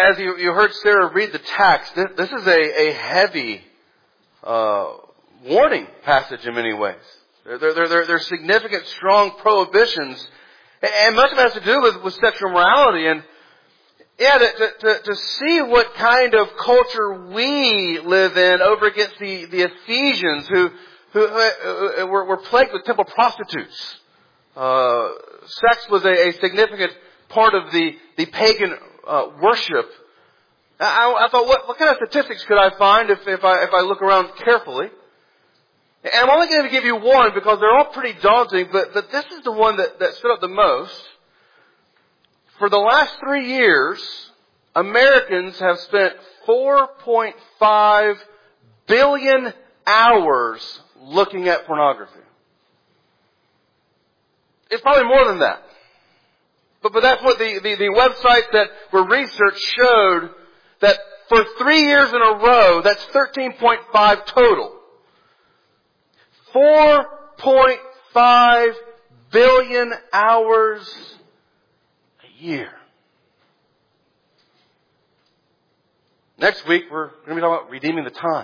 as you heard Sarah read the text, this is a heavy warning passage in many ways. There's significant, strong prohibitions, and much of it has to do with sexual morality. And to see what kind of culture we live in over against the Ephesians who were plagued with temple prostitutes. Sex was a significant part of the pagan worship. I thought, what kind of statistics could I find if I look around carefully? And I'm only going to give you one because they're all pretty daunting, but this is the one that stood out the most. For the last 3 years, Americans have spent 4.5 billion hours looking at pornography. It's probably more than that. But that's what the websites that were researched showed, that for 3 years in a row, that's 13.5 total. 4.5 billion hours a year. Next week, we're going to be talking about redeeming the time.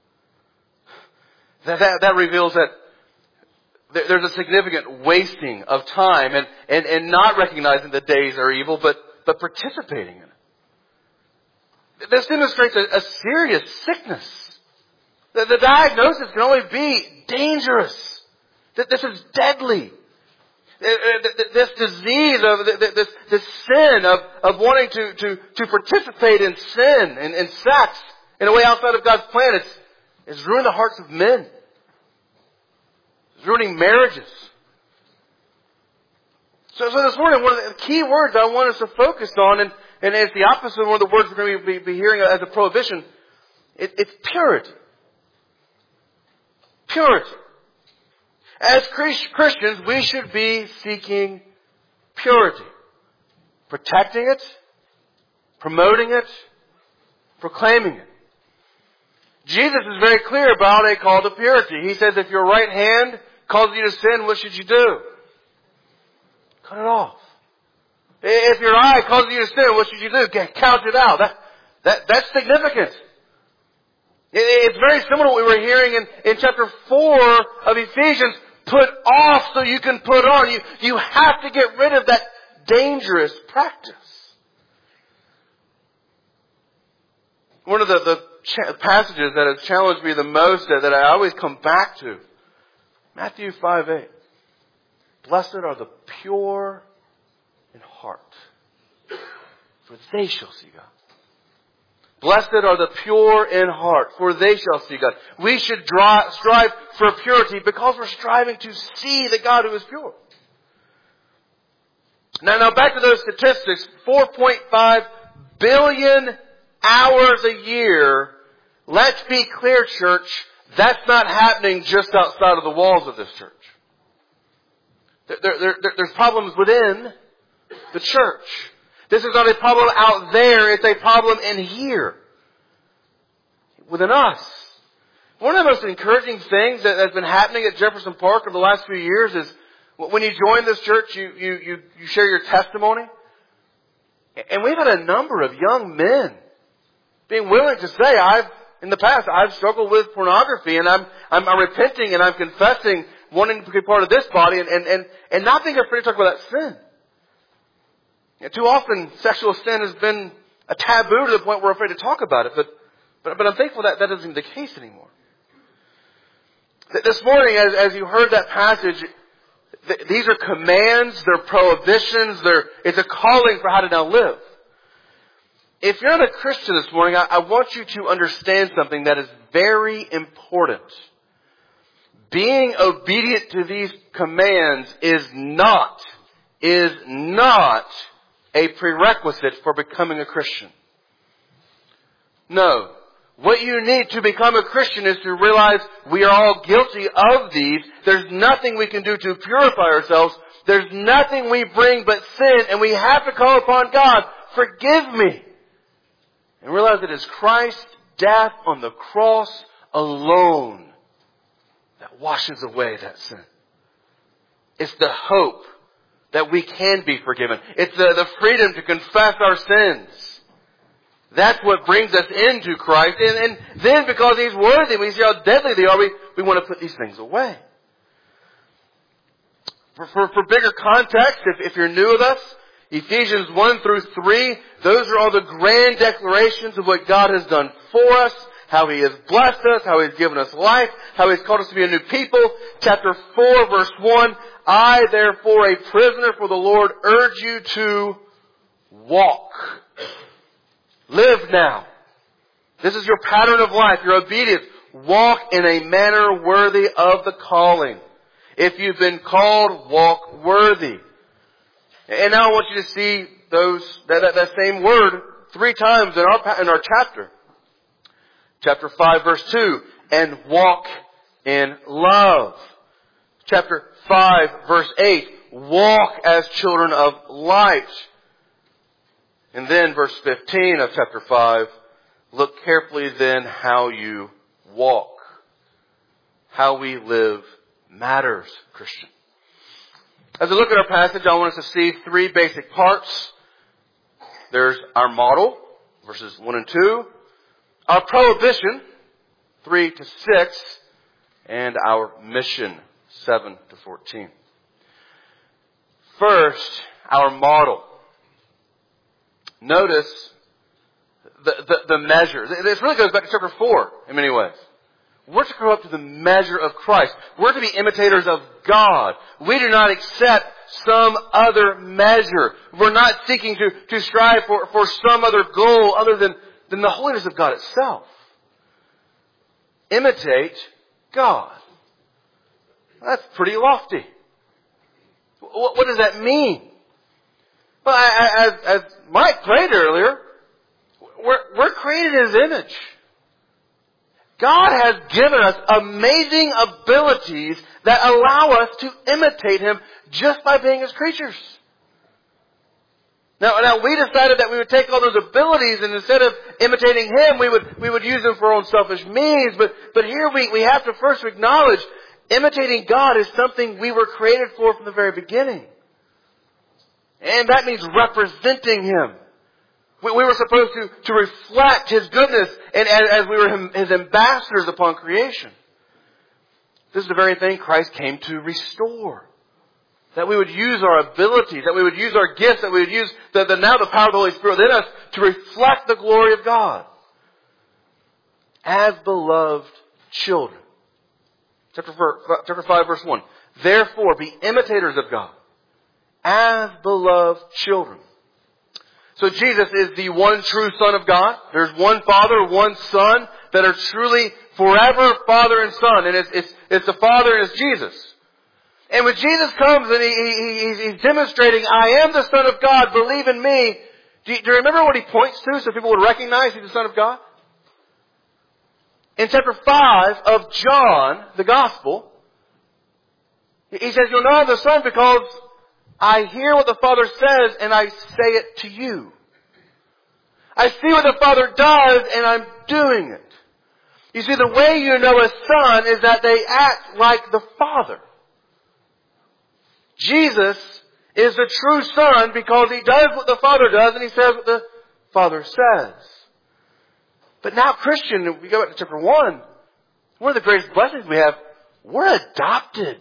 That reveals that there's a significant wasting of time and not recognizing the days are evil, but participating in it. This demonstrates a serious sickness. The diagnosis can only be dangerous. That this is deadly. This disease of this sin of wanting to participate in sin and sex in a way outside of God's plan is ruining the hearts of men. It's ruining marriages. So this morning, one of the key words I want us to focus on, and it's the opposite of one of the words we're going to be hearing as a prohibition, it's purity. Purity. As Christians, we should be seeking purity. Protecting it, promoting it, proclaiming it. Jesus is very clear about a call to purity. He says, if your right hand causes you to sin, what should you do? Cut it off. If your eye causes you to sin, what should you do? Count it out. That's significant. It's very similar to what we were hearing in chapter 4 of Ephesians. Put off so you can put on. You have to get rid of that dangerous practice. One of the passages that has challenged me the most, that I always come back to, Matthew 5:8. Blessed are the pure in heart, for they shall see God. Blessed are the pure in heart, for they shall see God. We should strive for purity because we're striving to see the God who is pure. Now back to those statistics. 4.5 billion hours a year. Let's be clear, church, that's not happening just outside of the walls of this church. There's problems within the church. This is not a problem out there, it's a problem in here. Within us. One of the most encouraging things that has been happening at Jefferson Park over the last few years is when you join this church, you share your testimony. And we've had a number of young men being willing to say, in the past, I've struggled with pornography and I'm repenting and I'm confessing, wanting to be part of this body and not being afraid to talk about that sin. And too often, sexual sin has been a taboo to the point we're afraid to talk about it. But I'm thankful that isn't the case anymore. This morning, as you heard that passage, these are commands, they're prohibitions, it's a calling for how to now live. If you're not a Christian this morning, I want you to understand something that is very important. Being obedient to these commands is not a prerequisite for becoming a Christian. No. What you need to become a Christian is to realize we are all guilty of these. There's nothing we can do to purify ourselves. There's nothing we bring but sin, and we have to call upon God, forgive me. And realize it is Christ's death on the cross alone that washes away that sin. It's the hope that we can be forgiven. It's the freedom to confess our sins. That's what brings us into Christ. And then because He's worthy, we see how deadly they are, we want to put these things away. For bigger context, if you're new with us, Ephesians 1 through 3, those are all the grand declarations of what God has done for us, how He has blessed us, how He's given us life, how He's called us to be a new people. Chapter 4, verse 1, I, therefore, a prisoner for the Lord, urge you to walk. Live now. This is your pattern of life, your obedience. Walk in a manner worthy of the calling. If you've been called, walk worthy. And now I want you to see that same word 3 times in our chapter. Chapter 5, verse 2, and walk in love. Chapter 5, verse 8, walk as children of light. And then verse 15 of chapter 5, look carefully then how you walk. How we live matters, Christian. As we look at our passage, I want us to see 3 basic parts. There's our model, verses 1 and 2. Our prohibition, 3 to 6. And our mission, 7 to 14. First, our model. Notice the measure. This really goes back to chapter 4 in many ways. We're to grow up to the measure of Christ. We're to be imitators of God. We do not accept some other measure. We're not seeking to strive for some other goal other than the holiness of God itself. Imitate God. That's pretty lofty. What does that mean? Well, as Mike prayed earlier, we're created in His image. God has given us amazing abilities that allow us to imitate Him just by being His creatures. Now we decided that we would take all those abilities and instead of imitating Him, we would use them for our own selfish means. But here we have to first acknowledge imitating God is something we were created for from the very beginning. And that means representing Him. We were supposed to reflect His goodness and as we were His ambassadors upon creation. This is the very thing Christ came to restore. That we would use our abilities, that we would use our gifts, that we would use now the power of the Holy Spirit within us to reflect the glory of God. As beloved children. Chapter 5, verse 1. Therefore, be imitators of God. As beloved children. So Jesus is the one true Son of God. There's one Father, one Son that are truly forever Father and Son. And it's the Father and it's Jesus. And when Jesus comes and he's demonstrating, I am the Son of God, believe in me. Do you remember what He points to so people would recognize He's the Son of God? In chapter 5 of John, the Gospel, He says, you'll know I'm the Son because I hear what the Father says and I say it to you. I see what the Father does and I'm doing it. You see, the way you know a son is that they act like the Father. Jesus is the true Son because He does what the Father does and He says what the Father says. But now, Christian, if we go back to chapter 1, one of the greatest blessings we have, we're adopted.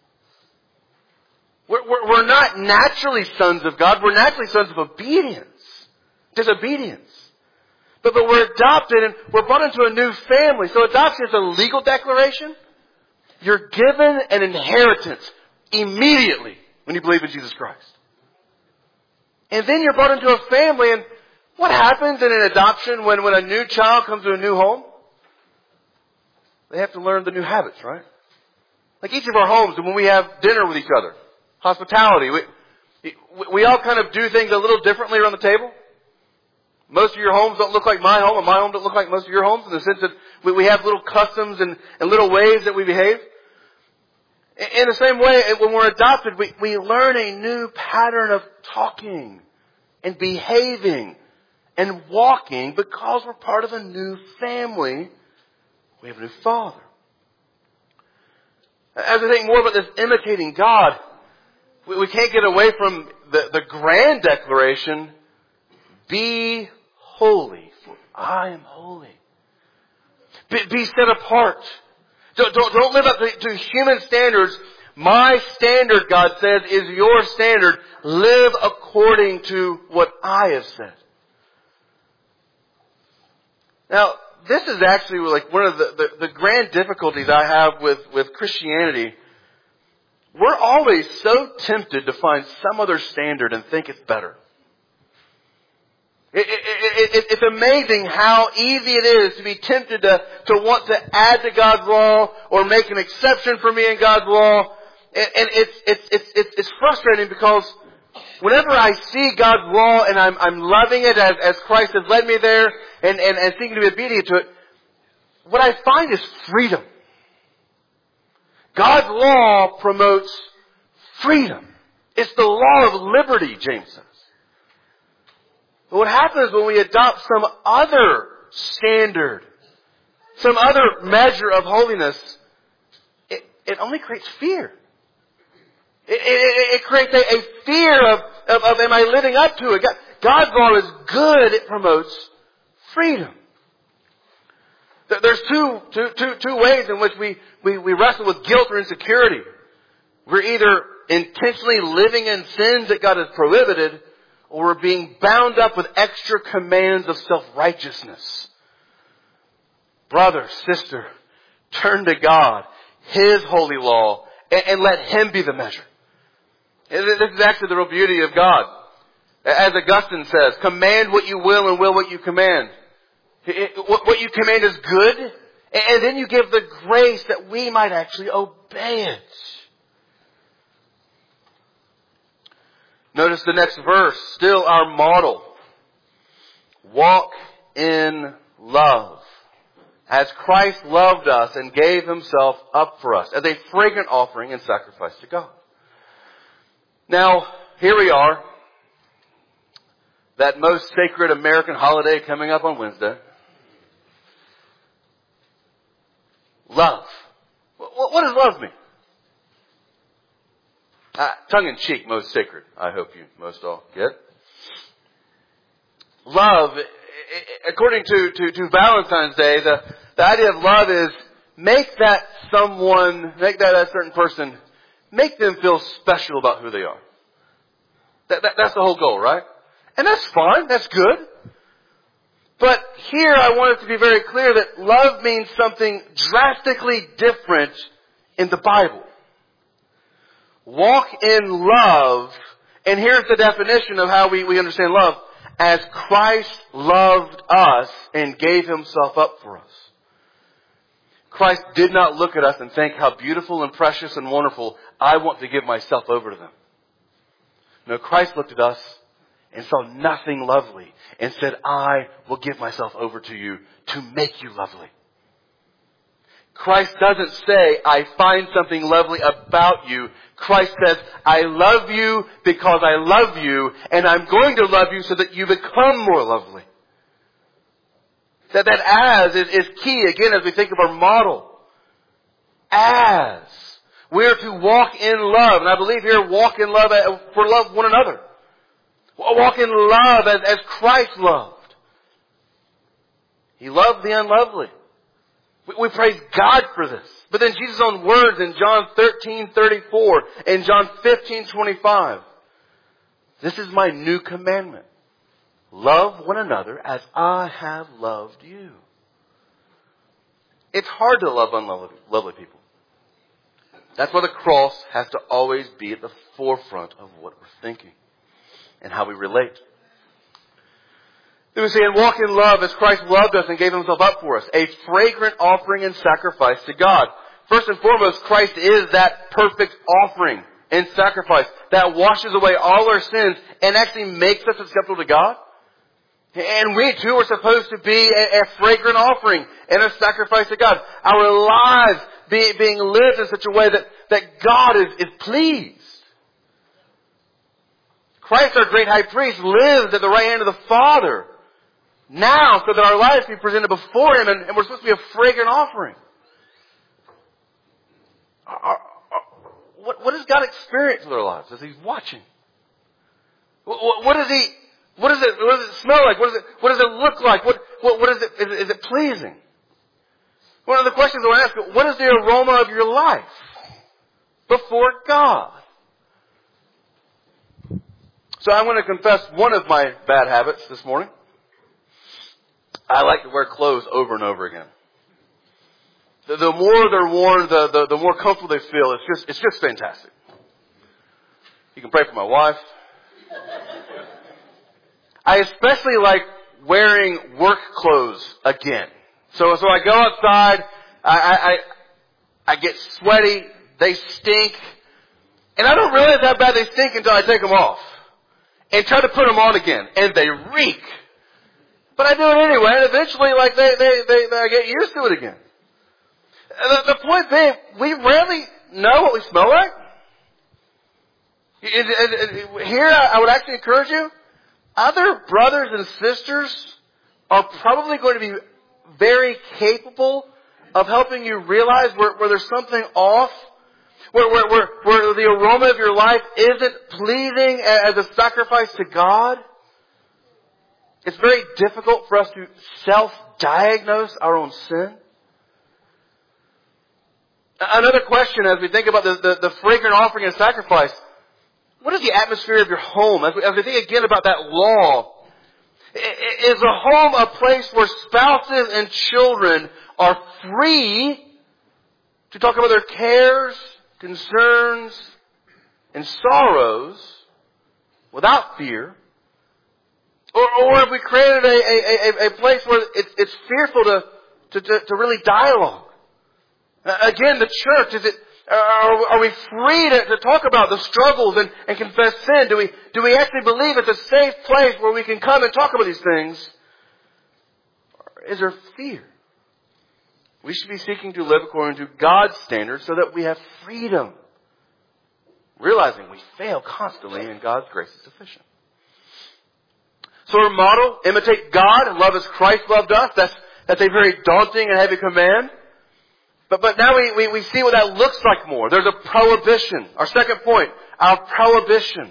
We're not naturally sons of God. We're naturally sons of disobedience. But we're adopted and we're brought into a new family. So adoption is a legal declaration. You're given an inheritance immediately when you believe in Jesus Christ. And then you're brought into a family. And what happens in an adoption when a new child comes to a new home? They have to learn the new habits, right? Like each of our homes, when we have dinner with each other. Hospitality. We all kind of do things a little differently around the table. Most of your homes don't look like my home, and my home don't look like most of your homes in the sense that we have little customs and little ways that we behave. In the same way, when we're adopted, we learn a new pattern of talking and behaving and walking because we're part of a new family. We have a new Father. As we think more about this imitating God, we can't get away from the grand declaration, be holy, I am holy. Be set apart. Don't live up to human standards. My standard, God says, is your standard. Live according to what I have said. Now, this is actually like one of the grand difficulties I have with Christianity. We're always so tempted to find some other standard and think it's better. It's amazing how easy it is to be tempted to want to add to God's law or make an exception for me in God's law. And it's frustrating because whenever I see God's law and I'm loving it as Christ has led me there and seeking to be obedient to it, what I find is freedom. God's law promotes freedom. It's the law of liberty, James says. But what happens when we adopt some other standard, some other measure of holiness, it only creates fear. It creates a fear of am I living up to it? God's law is good. It promotes freedom. There's two ways in which we wrestle with guilt or insecurity. We're either intentionally living in sins that God has prohibited, or we're being bound up with extra commands of self-righteousness. Brother, sister, turn to God, His holy law, and let Him be the measure. This is actually the real beauty of God. As Augustine says, command what you will and will what you command. What you command is good, and then you give the grace that we might actually obey it. Notice the next verse, still our model. Walk in love, as Christ loved us and gave Himself up for us, as a fragrant offering and sacrifice to God. Now, here we are, that most sacred American holiday coming up on Wednesday. Love. What does love mean? Tongue in cheek, most sacred. I hope you most all get. Love, according to Valentine's Day, the idea of love is make that certain person, make them feel special about who they are. That's the whole goal, right? And that's fine. That's good. But here I want it to be very clear that love means something drastically different in the Bible. Walk in love, and here's the definition of how we understand love. As Christ loved us and gave Himself up for us. Christ did not look at us and think how beautiful and precious and wonderful, I want to give myself over to them. No, Christ looked at us and saw nothing lovely and said, I will give myself over to you to make you lovely. Christ doesn't say, I find something lovely about you. Christ says, I love you because I love you, and I'm going to love you so that you become more lovely. That as is key, again, as we think of our model. As. We're to walk in love. And I believe here, walk in love for love one another. Walk in love as Christ loved. He loved the unlovely. We praise God for this. But then Jesus' own words in John 13:34 and John 15:25. This is my new commandment. Love one another as I have loved you. It's hard to love unlovely people. That's why the cross has to always be at the forefront of what we're thinking and how we relate. Then we say, and walk in love as Christ loved us and gave Himself up for us. A fragrant offering and sacrifice to God. First and foremost, Christ is that perfect offering and sacrifice that washes away all our sins and actually makes us acceptable to God. And we too are supposed to be a fragrant offering and a sacrifice to God. Our lives being lived in such a way that God is pleased. Christ, our great high priest, lives at the right hand of the Father now so that our lives be presented before Him, and we're supposed to be a fragrant offering. What does God experience with our lives as He's watching? What does it smell like? What does it look like? What what is it? Is it pleasing? One of the questions I want to ask, what is the aroma of your life before God? So I'm going to confess one of my bad habits this morning. I like to wear clothes over and over again. The more they're worn, the more comfortable they feel. It's just fantastic. You can pray for my wife. I especially like wearing work clothes again. So I go outside, I get sweaty, they stink, and I don't realize how bad they stink until I take them off and try to put them on again, and they reek. But I do it anyway, and eventually, I get used to it again. The point being, we rarely know what we smell like. Here, I would actually encourage you, other brothers and sisters are probably going to be very capable of helping you realize where there's something off, where the aroma of your life isn't pleasing as a sacrifice to God. It's very difficult for us to self-diagnose our own sin. Another question as we think about the fragrant offering and sacrifice, what is the atmosphere of your home? As we think again about that law, is a home a place where spouses and children are free to talk about their cares, concerns, and sorrows without fear? Or have we created a place where it's fearful to really dialogue? Again, the church, are we free to talk about the struggles and confess sin? Do we actually believe it's a safe place where we can come and talk about these things? Or is there fear? We should be seeking to live according to God's standards so that we have freedom, realizing we fail constantly and God's grace is sufficient. So our motto, imitate God and love as Christ loved us. That's a very daunting and heavy command. But now we see what that looks like more. There's a prohibition. Our second point, our prohibition.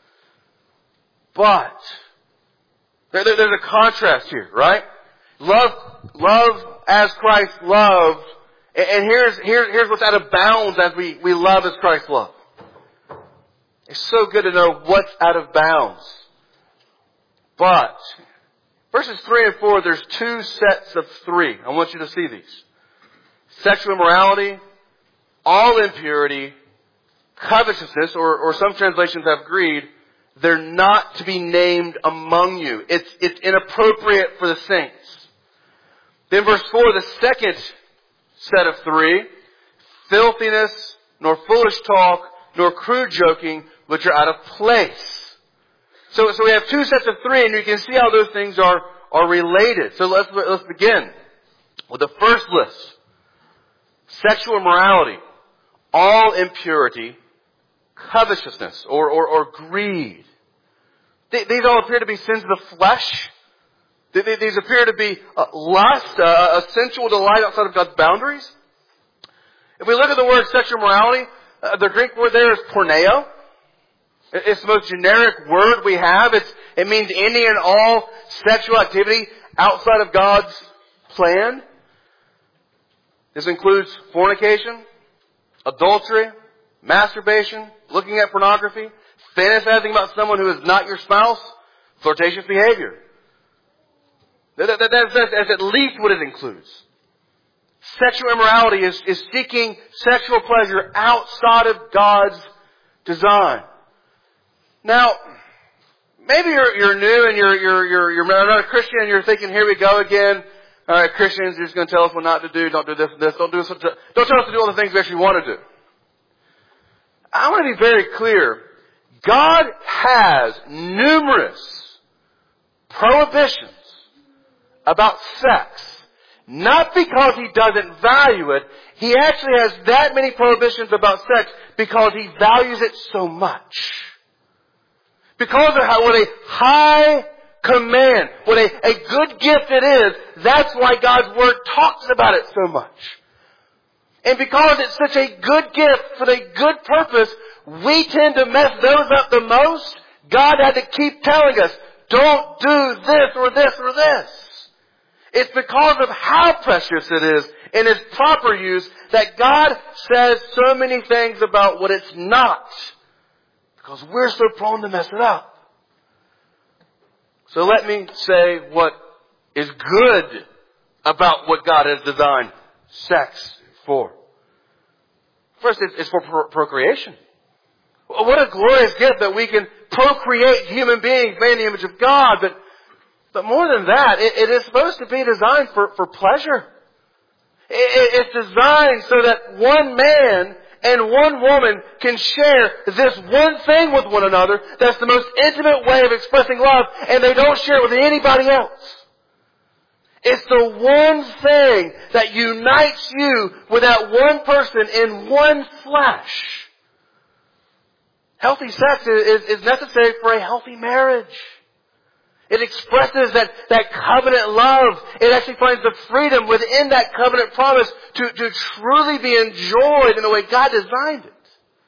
But there's a contrast here, right? Love as Christ loved. And here's what's out of bounds as we love as Christ loved. It's so good to know what's out of bounds. But verses 3 and 4, there's two sets of three. I want you to see these. Sexual immorality, all impurity, covetousness, or some translations have greed. They're not to be named among you. It's inappropriate for the saints. Then verse 4, the second set of three, filthiness, nor foolish talk, nor crude joking, which are out of place. So we have two sets of three, and you can see how those things are related. So let's begin with the first list. Sexual immorality, all impurity, covetousness, or greed. These all appear to be sins of the flesh. These appear to be lust, a sensual delight outside of God's boundaries. If we look at the word sexual immorality, the Greek word there is porneo. It's the most generic word we have. It means any and all sexual activity outside of God's plan. This includes fornication, adultery, masturbation, looking at pornography, fantasizing about someone who is not your spouse, flirtatious behavior. That's at least what it includes. Sexual immorality is seeking sexual pleasure outside of God's design. Now, maybe you're new and you're not a Christian and you're thinking, here we go again. All right, Christians are just going to tell us what not to do. Don't do this and this. Don't tell us to do all the things we actually want to do. I want to be very clear. God has numerous prohibitions about sex. Not because He doesn't value it. He actually has that many prohibitions about sex because He values it so much. Because of what a high command, what a good gift it is, that's why God's Word talks about it so much. And because it's such a good gift for a good purpose, we tend to mess those up the most. God had to keep telling us, don't do this or this or this. It's because of how precious it is in its proper use that God says so many things about what it's not. Because we're so prone to mess it up. So let me say what is good about what God has designed sex for. First, it's for procreation. What a glorious gift that we can procreate human beings made in the image of God. But more than that, it is supposed to be designed for pleasure. It's designed so that one man and one woman can share this one thing with one another that's the most intimate way of expressing love, and they don't share it with anybody else. It's the one thing that unites you with that one person in one flesh. Healthy sex is necessary for a healthy marriage. It expresses that covenant love. It actually finds the freedom within that covenant promise to truly be enjoyed in the way God designed it.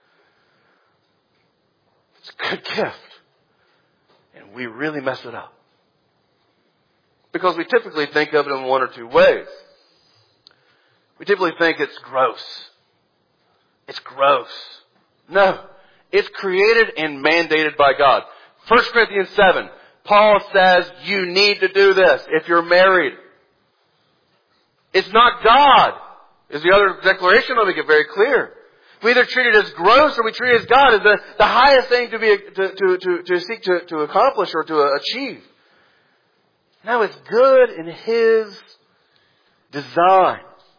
It's a good gift. And we really mess it up. Because we typically think of it in one or two ways. We typically think it's gross. It's gross. No. It's created and mandated by God. 1 Corinthians 7. Paul says you need to do this if you're married. It's not God. Is the other declaration. I'll make it very clear. We either treat it as gross or we treat it as God as the highest thing to seek to accomplish or to achieve. No, it's good in His design.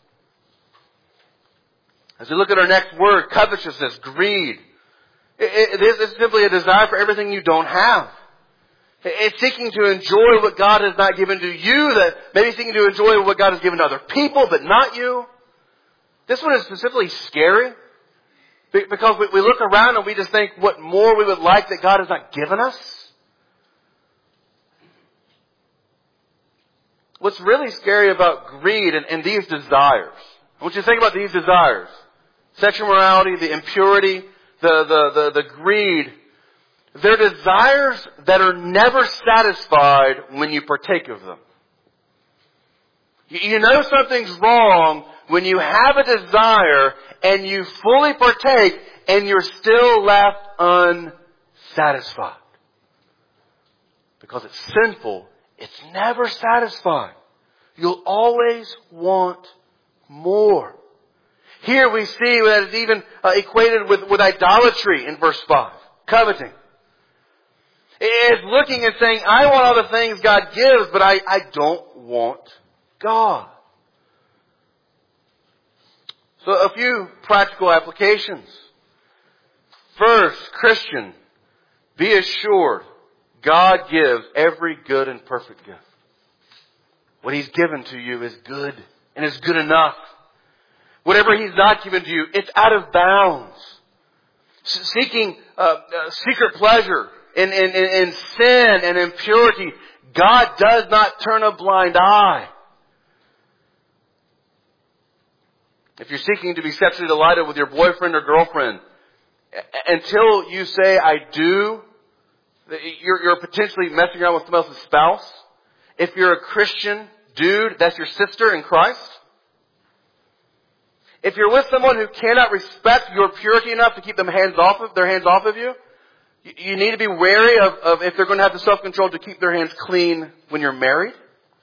As we look at our next word, covetousness, greed. It's simply a desire for everything you don't have. It's seeking to enjoy what God has not given to you, that maybe seeking to enjoy what God has given to other people, but not you. This one is specifically scary because we look around and we just think what more we would like that God has not given us. What's really scary about greed and these desires, I want you to think about these desires. Sexual morality, the impurity, the greed. They're desires that are never satisfied when you partake of them. You know something's wrong when you have a desire and you fully partake and you're still left unsatisfied. Because it's sinful. It's never satisfied. You'll always want more. Here we see that it's even equated with idolatry in verse 5. Coveting. It's looking and saying, I want all the things God gives, but I don't want God. So a few practical applications. First, Christian, be assured God gives every good and perfect gift. What He's given to you is good and is good enough. Whatever He's not given to you, it's out of bounds. Seeking secret pleasure in sin and impurity, God does not turn a blind eye. If you're seeking to be sexually delighted with your boyfriend or girlfriend, until you say, I do, you're potentially messing around with someone else's spouse. If you're a Christian dude, that's your sister in Christ. If you're with someone who cannot respect your purity enough to keep their hands off of you, you need to be wary of if they're going to have the self-control to keep their hands clean when you're married.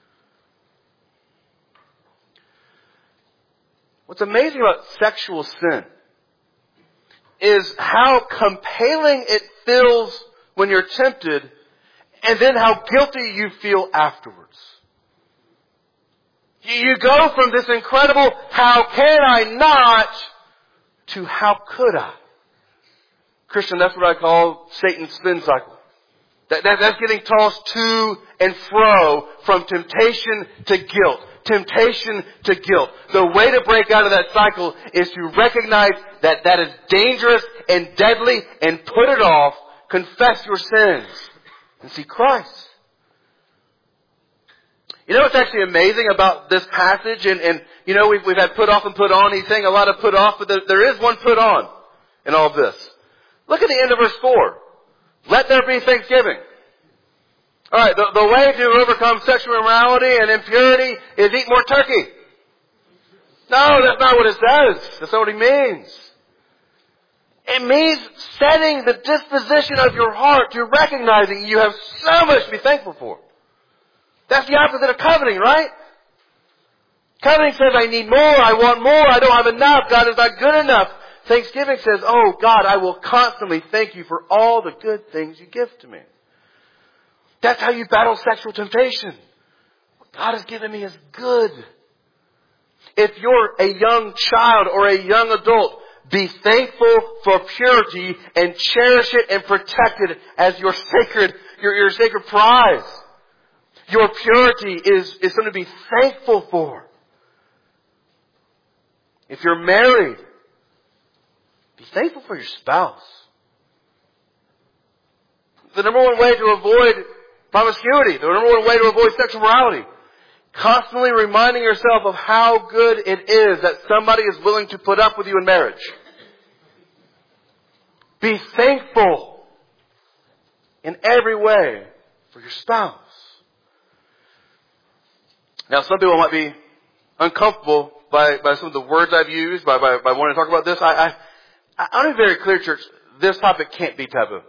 What's amazing about sexual sin is how compelling it feels when you're tempted, and then how guilty you feel afterwards. You go from this incredible, how can I not, to how could I? Christian, that's what I call Satan's spin cycle. That's getting tossed to and fro from temptation to guilt. Temptation to guilt. The way to break out of that cycle is to recognize that that is dangerous and deadly and put it off. Confess your sins and see Christ. You know what's actually amazing about this passage? And you know, we've had put off and put on. He's saying a lot of put off, but there is one put on in all of this. Look at the end of verse 4. Let there be thanksgiving. Alright, the way to overcome sexual immorality and impurity is eat more turkey. No, that's not what it says. That's not what he means. It means setting the disposition of your heart to recognizing you have so much to be thankful for. That's the opposite of coveting, right? Coveting says, I need more, I want more, I don't have enough, God is not good enough. Thanksgiving says, oh God, I will constantly thank you for all the good things you give to me. That's how you battle sexual temptation. What God has given me is good. If you're a young child or a young adult, be thankful for purity and cherish it and protect it as your sacred prize. Your purity is something to be thankful for. If you're married, be thankful for your spouse. The number one way to avoid promiscuity, the number one way to avoid sexual morality, constantly reminding yourself of how good it is that somebody is willing to put up with you in marriage. Be thankful in every way for your spouse. Now, some people might be uncomfortable by some of the words I've used, by wanting to talk about this. I want to be very clear, church, this topic can't be taboo.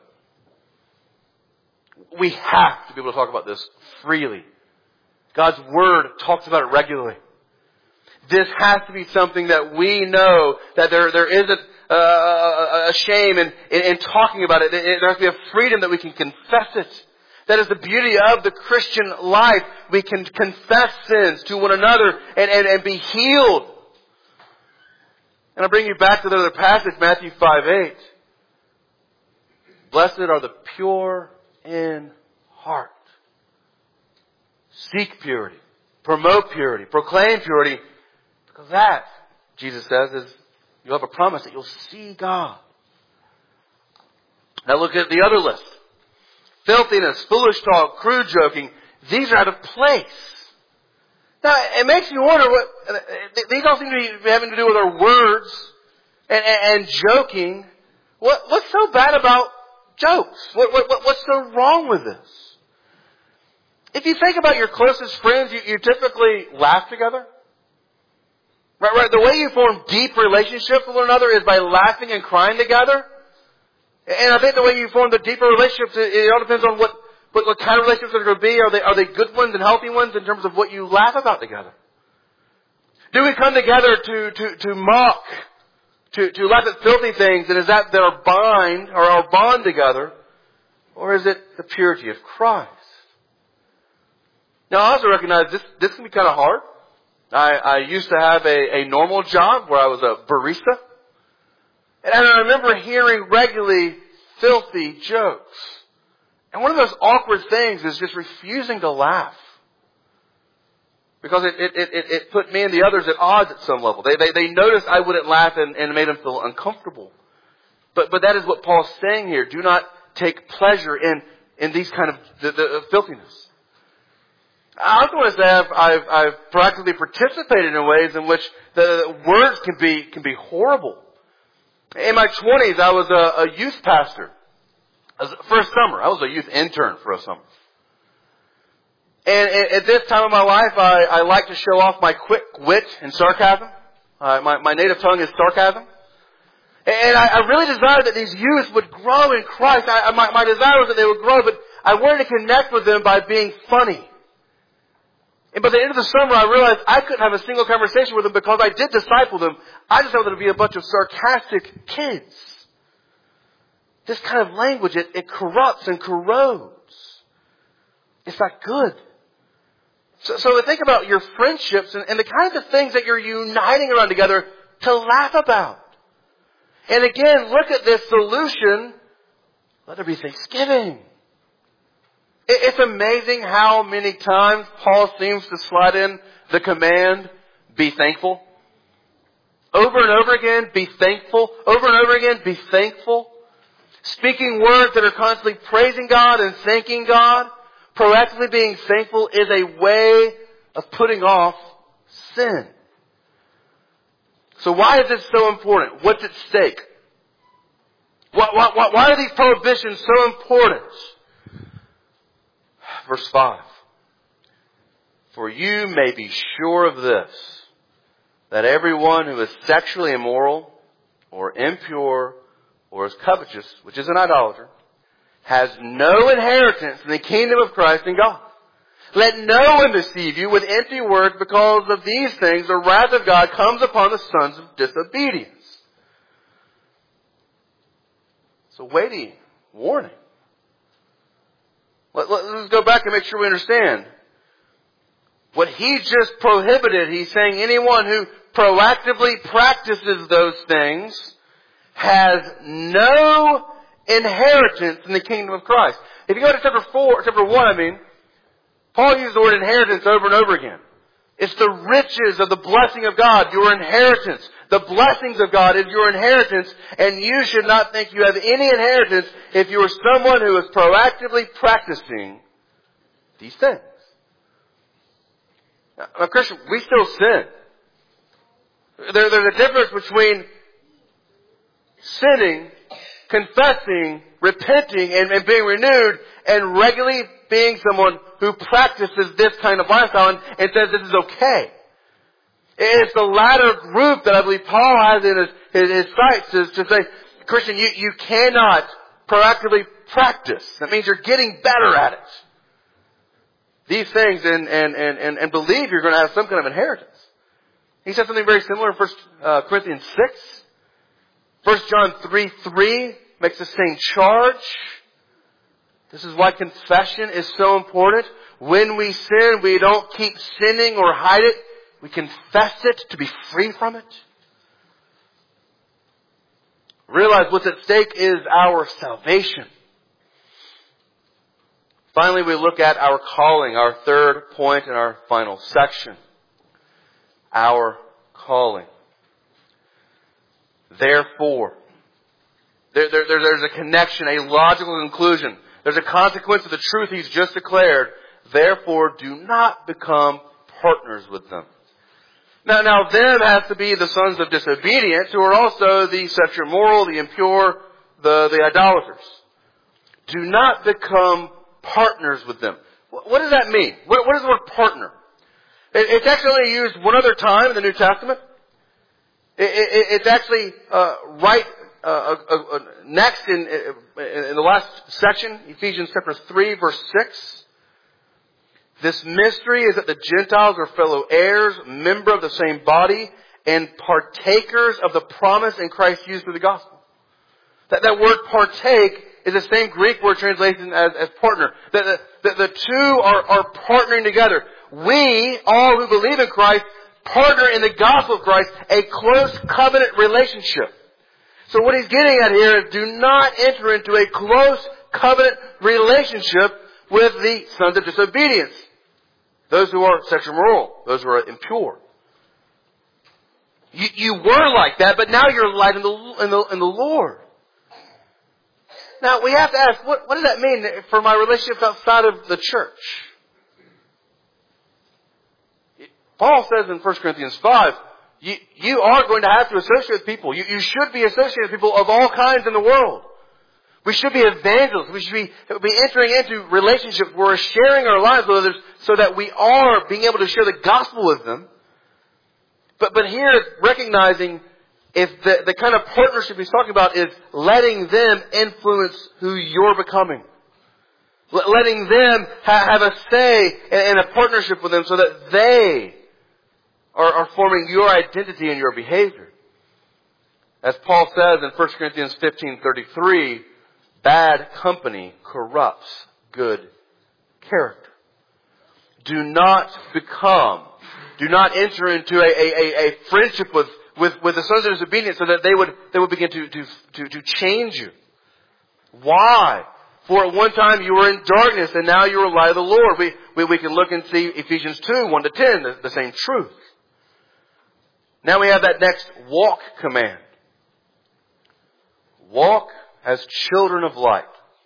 We have to be able to talk about this freely. God's Word talks about it regularly. This has to be something that we know that there isn't a shame in talking about it. There has to be a freedom that we can confess it. That is the beauty of the Christian life. We can confess sins to one another and be healed. And I'll bring you back to the other passage, Matthew 5:8. Blessed are the pure in heart. Seek purity. Promote purity. Proclaim purity. Because that, Jesus says, is you'll have a promise that you'll see God. Now look at the other list. Filthiness, foolish talk, crude joking. These are out of place. Now, it makes me wonder these all seem to be having to do with our words and joking. What's so bad about jokes? What's so wrong with this? If you think about your closest friends, you typically laugh together. Right. The way you form deep relationships with one another is by laughing and crying together. And I think the way you form the deeper relationships, it all depends on what kind of relationships they're going to be. Are they good ones and healthy ones in terms of what you laugh about together? Do we come together to mock, to laugh at filthy things, and is that our bind or our bond together? Or is it the purity of Christ? Now I also recognize this can be kind of hard. I used to have a normal job where I was a barista. And I remember hearing regularly filthy jokes. And one of those awkward things is just refusing to laugh. Because it put me and the others at odds at some level. They noticed I wouldn't laugh and it made them feel uncomfortable. But that is what Paul's saying here. Do not take pleasure in these kind of the filthiness. I also want to say I've proactively participated in ways in which the words can be horrible. In my 20s, I was a youth pastor. For a summer. I was a youth intern for a summer. And at this time of my life, I like to show off my quick wit and sarcasm. My native tongue is sarcasm. And I really desired that these youth would grow in Christ. My desire was that they would grow, but I wanted to connect with them by being funny. And by the end of the summer, I realized I couldn't have a single conversation with them because I did disciple them. I just wanted to be a bunch of sarcastic kids. This kind of language, it corrupts and corrodes. It's not good. So think about your friendships and the kinds of things that you're uniting around together to laugh about. And again, look at this solution. Let there be thanksgiving. It's amazing how many times Paul seems to slide in the command, be thankful. Over and over again, be thankful. Over and over again, be thankful. Speaking words that are constantly praising God and thanking God. Proactively being thankful is a way of putting off sin. So why is this so important? What's at stake? Why are these prohibitions so important? Verse 5. For you may be sure of this, that everyone who is sexually immoral, or impure, or is covetous, which is an idolater, has no inheritance in the kingdom of Christ and God. Let no one deceive you with empty words, because of these things the wrath of God comes upon the sons of disobedience. So weighty warning. Let's go back and make sure we understand. What he just prohibited, he's saying anyone who proactively practices those things has no inheritance in the kingdom of Christ. If you go to chapter 1, Paul uses the word inheritance over and over again. It's the riches of the blessing of God, your inheritance. The blessings of God is your inheritance, and you should not think you have any inheritance if you are someone who is proactively practicing these things. Now, Christian, we still sin. There's a difference between sinning, confessing, repenting, and being renewed, and regularly being someone who practices this kind of lifestyle and says this is okay. It's the latter group that I believe Paul has in his sights, is to say, Christian, you cannot proactively practice. That means you're getting better at it. These things and believe you're going to have some kind of inheritance. He said something very similar in 1 Corinthians 6. 1 John 3:3 makes the same charge. This is why confession is so important. When we sin, we don't keep sinning or hide it. We confess it to be free from it. Realize what's at stake is our salvation. Finally, we look at our calling, our third point in our final section. Our calling. Therefore, there's a connection, a logical conclusion. There's a consequence of the truth he's just declared. Therefore, do not become partners with them. Now them has to be the sons of disobedience, who are also the sexually immoral, the impure, the idolaters. Do not become partners with them. What does that mean? What is the word partner? It's actually used one other time in the New Testament. It's actually next in the last section, Ephesians chapter 3, verse 6. This mystery is that the Gentiles are fellow heirs, member of the same body, and partakers of the promise in Christ used through the gospel. That word partake is the same Greek word translation as partner. The two are partnering together. We, all who believe in Christ, partner in the gospel of Christ, a close covenant relationship. So what he's getting at here is do not enter into a close covenant relationship with the sons of disobedience. Those who are sexually immoral, those who are impure. You were like that, but now you're light in the Lord. Now we have to ask, what does that mean for my relationships outside of the church? Paul says in 1 Corinthians 5, you are going to have to associate with people. You should be associated with people of all kinds in the world. We should be evangelists. We should be entering into relationships where we're sharing our lives with others so that we are being able to share the gospel with them. But here, recognizing if the kind of partnership he's talking about is letting them influence who you're becoming. Letting them have a say in a partnership with them so that they are forming your identity and your behavior. As Paul says in 1 Corinthians 15:33, bad company corrupts good character. Do not enter into a friendship with the sons of disobedience so that they would begin to change you. Why? For at one time you were in darkness and now you are light of the Lord. We can look and see Ephesians 2, 1-10, the same truth. Now we have that next walk command. Walk as children of light.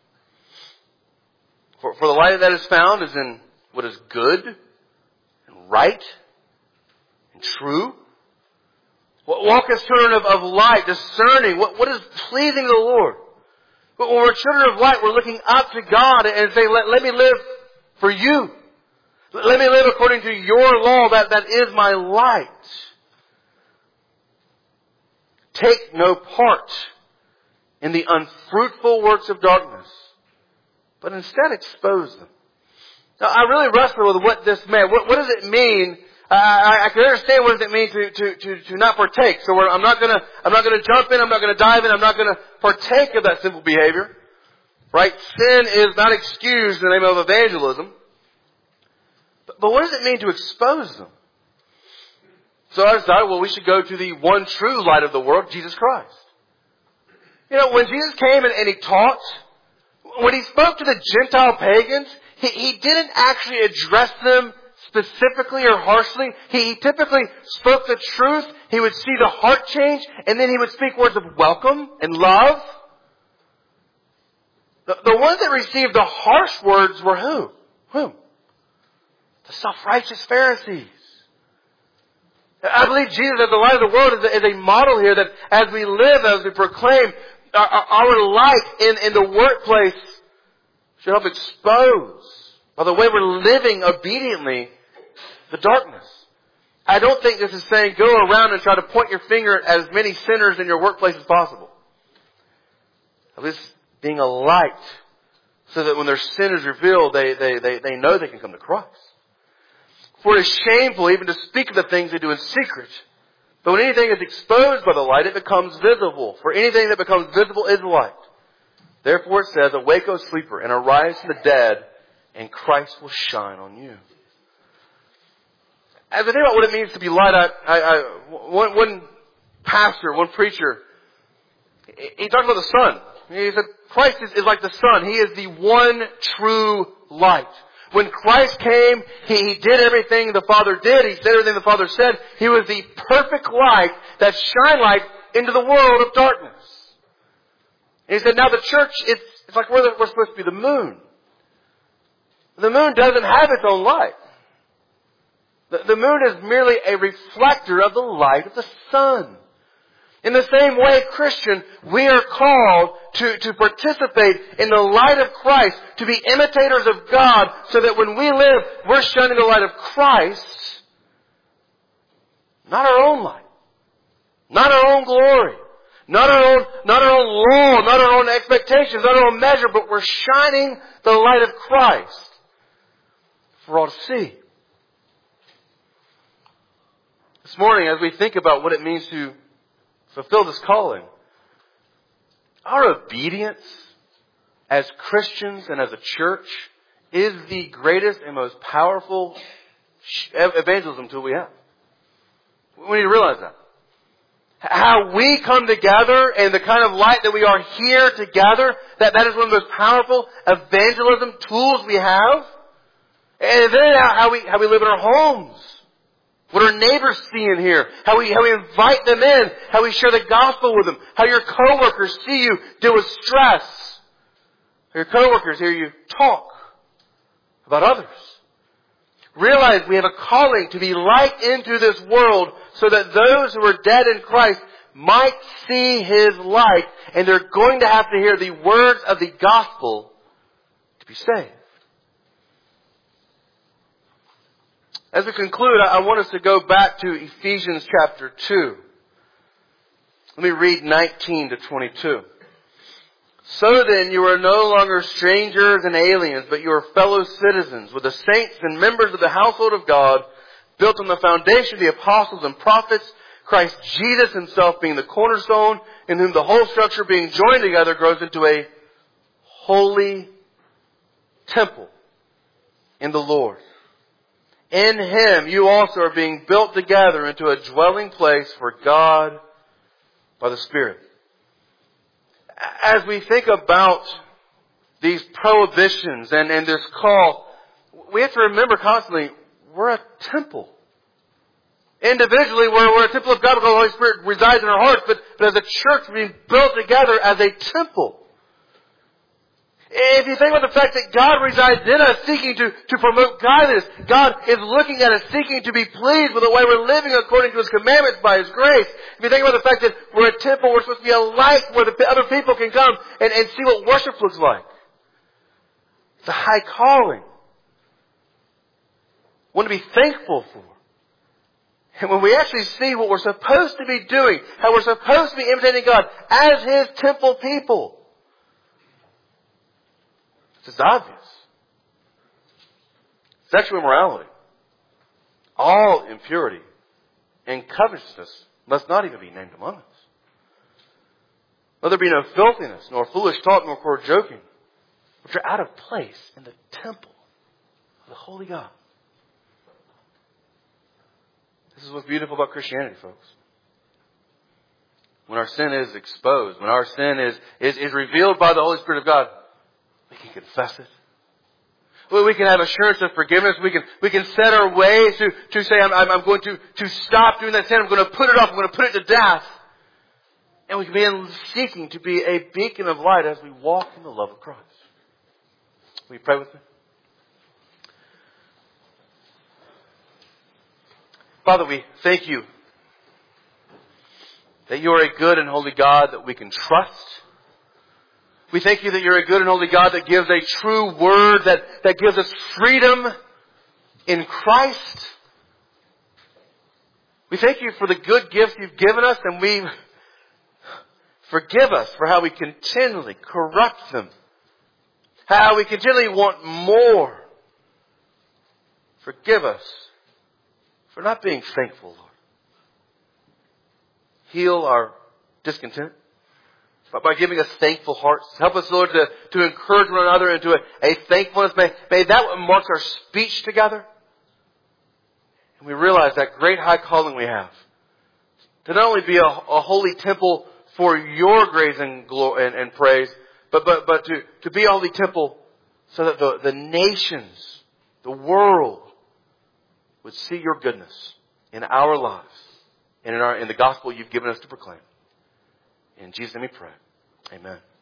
For the light that is found is in what is good and right and true. Walk as children of light, discerning what is pleasing to the Lord. But when we're children of light, we're looking up to God and saying, let me live for you. Let me live according to your law. That is my light. Take no part in the unfruitful works of darkness, but instead expose them. Now, I really wrestle with what this meant. What does it mean? I can understand what does it mean to not partake. So I'm not gonna jump in. I'm not gonna dive in. I'm not gonna partake of that sinful behavior. Right? Sin is not excused in the name of evangelism. But what does it mean to expose them? So I decided, well, we should go to the one true light of the world, Jesus Christ. You know, when Jesus came and He taught, when He spoke to the Gentile pagans, He didn't actually address them specifically or harshly. He typically spoke the truth. He would see the heart change, and then He would speak words of welcome and love. The ones that received the harsh words were who? Whom? The self-righteous Pharisees. I believe Jesus as the light of the world is a model here that as we live, as we proclaim, our light in the workplace should help expose, by the way we're living obediently, the darkness. I don't think this is saying go around and try to point your finger at as many sinners in your workplace as possible. At least being a light so that when their sin is revealed, they know they can come to Christ. For it is shameful even to speak of the things they do in secret. But when anything is exposed by the light, it becomes visible. For anything that becomes visible is light. Therefore it says, awake, O sleeper, and arise from the dead, and Christ will shine on you. As I think about what it means to be light, one pastor, one preacher, he talked about the sun. He said, Christ is like the sun. He is the one true light. When Christ came, He did everything the Father did. He said everything the Father said. He was the perfect light that shined light into the world of darkness. And He said, now the church, it's like we're supposed to be the moon. The moon doesn't have its own light. The moon is merely a reflector of the light of the sun. In the same way, Christian, we are called to participate in the light of Christ, to be imitators of God, so that when we live, we're shining the light of Christ, not our own light, not our own glory, not our own law, not our own expectations, not our own measure, but we're shining the light of Christ for all to see. This morning, as we think about what it means to fulfill this calling, our obedience as Christians and as a church is the greatest and most powerful evangelism tool we have. We need to realize that. How we come together and the kind of light that we are here together, that is one of the most powerful evangelism tools we have. And then how we live in our homes. What our neighbors see in here. How we invite them in. How we share the gospel with them. How your coworkers see you deal with stress. How your coworkers hear you talk about others. Realize we have a calling to be light into this world so that those who are dead in Christ might see His light, and they're going to have to hear the words of the gospel to be saved. As we conclude, I want us to go back to Ephesians chapter 2. Let me read 19 to 22. So then you are no longer strangers and aliens, but you are fellow citizens with the saints and members of the household of God, built on the foundation of the apostles and prophets, Christ Jesus Himself being the cornerstone, in whom the whole structure being joined together grows into a holy temple in the Lord. In Him you also are being built together into a dwelling place for God by the Spirit. As we think about these prohibitions and this call, we have to remember constantly, we're a temple. Individually, we're a temple of God because the Holy Spirit resides in our hearts, but as a church, we're being built together as a temple. If you think about the fact that God resides in us, seeking to promote godliness, God is looking at us, seeking to be pleased with the way we're living according to His commandments by His grace. If you think about the fact that we're a temple, we're supposed to be a light where the other people can come and see what worship looks like. It's a high calling. one to be thankful for. And when we actually see what we're supposed to be doing, how we're supposed to be imitating God as His temple people, it's just obvious. Sexual immorality, all impurity, and covetousness must not even be named among us. Let there be no filthiness, nor foolish talk, nor coarse joking, which are out of place in the temple of the Holy God. This is what's beautiful about Christianity, folks. When our sin is exposed, when our sin is revealed by the Holy Spirit of God, we can confess it. We can have assurance of forgiveness. We can set our ways to say, I'm going to stop doing that sin. I'm going to put it off. I'm going to put it to death. And we can begin seeking to be a beacon of light as we walk in the love of Christ. Will you pray with me? Father, we thank You that You are a good and holy God that we can trust. We thank You that You're a good and holy God that gives a true word, that gives us freedom in Christ. We thank You for the good gifts You've given us, and we forgive us for how we continually corrupt them. How we continually want more. Forgive us for not being thankful, Lord. Heal our discontent by giving us thankful hearts. Help us, Lord, to encourage one another into a thankfulness. May that what marks our speech together. And we realize that great high calling we have to not only be a holy temple for Your grace and glory and praise, but to be a holy temple so that the nations, the world, would see Your goodness in our lives and in the gospel You've given us to proclaim. In Jesus' name we pray. Amen.